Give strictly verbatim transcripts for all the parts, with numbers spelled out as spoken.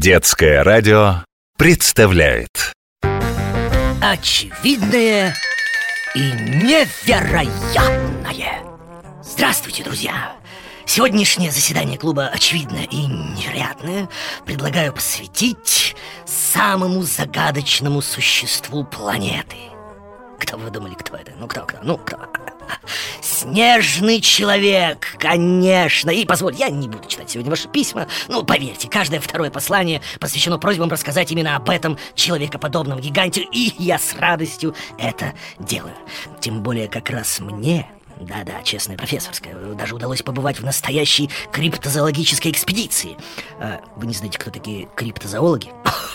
Детское радио представляет Очевидное и невероятное. Здравствуйте, друзья! Сегодняшнее заседание клуба «Очевидное и невероятное» предлагаю посвятить самому загадочному существу планеты. Кто вы думали, кто это? Ну, кто, кто? Ну, кто? Снежный человек, конечно. И позволь, я не буду читать сегодня ваши письма. Ну, поверьте, каждое второе послание посвящено просьбам рассказать именно об этом человекоподобном гиганте. И я с радостью это делаю. Тем более, как раз мне... Да-да, честная профессорская. Даже удалось побывать в настоящей криптозоологической экспедиции. а, Вы не знаете, кто такие криптозоологи?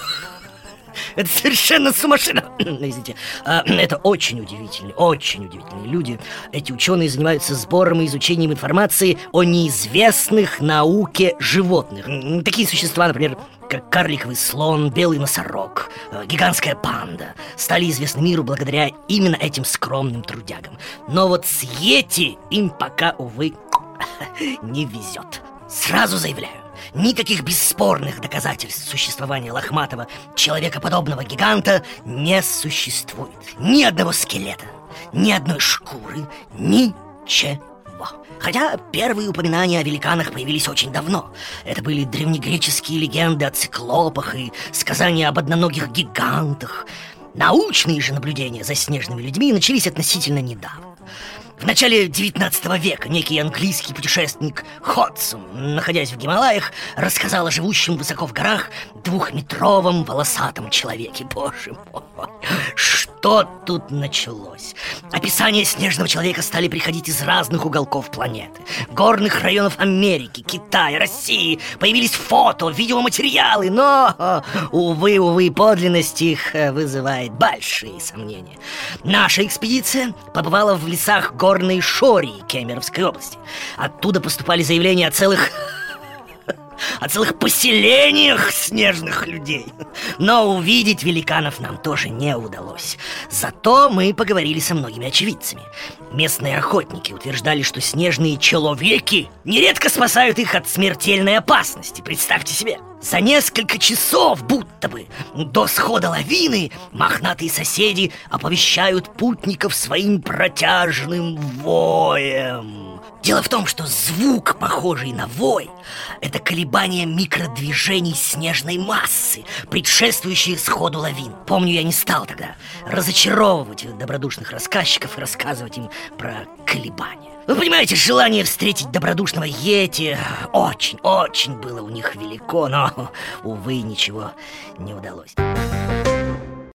Это совершенно сумасшедшие. Извините. Это очень удивительные, очень удивительные люди. Эти ученые занимаются сбором и изучением информации о неизвестных науке животных. Такие существа, например, как карликовый слон, белый носорог, гигантская панда, стали известны миру благодаря именно этим скромным трудягам. Но вот с йети им пока, увы, не везет. Сразу заявляю, никаких бесспорных доказательств существования лохматого человекоподобного гиганта не существует. Ни одного скелета, ни одной шкуры, ничего. Хотя первые упоминания о великанах появились очень давно. Это были древнегреческие легенды о циклопах и сказания об одноногих гигантах. Научные же наблюдения за снежными людьми начались относительно недавно. В начале девятнадцатого века некий английский путешественник Ходсон, находясь в Гималаях, рассказал о живущем высоко в горах двухметровом волосатом человеке. Боже мой, что тут началось? Описания снежного человека стали приходить из разных уголков планеты, горных районов Америки, Китая, России. Появились фото, видеоматериалы, но, увы, увы, подлинность их вызывает большие сомнения. Наша экспедиция побывала в лесах Горной Шории Кемеровской области. Оттуда поступали заявления о целых... о целых поселениях снежных людей. Но увидеть великанов нам тоже не удалось. Зато мы поговорили со многими очевидцами. Местные охотники утверждали, что снежные человеки нередко спасают их от смертельной опасности. Представьте себе, за несколько часов, будто бы до схода лавины, мохнатые соседи оповещают путников своим протяжным воем. Дело в том, что звук, похожий на вой, это колебание микродвижений снежной массы, предшествующие сходу лавин. Помню, я не стал тогда разочаровывать добродушных рассказчиков и рассказывать им про колебания. Вы понимаете, желание встретить добродушного йети очень-очень было у них велико, но, увы, ничего не удалось.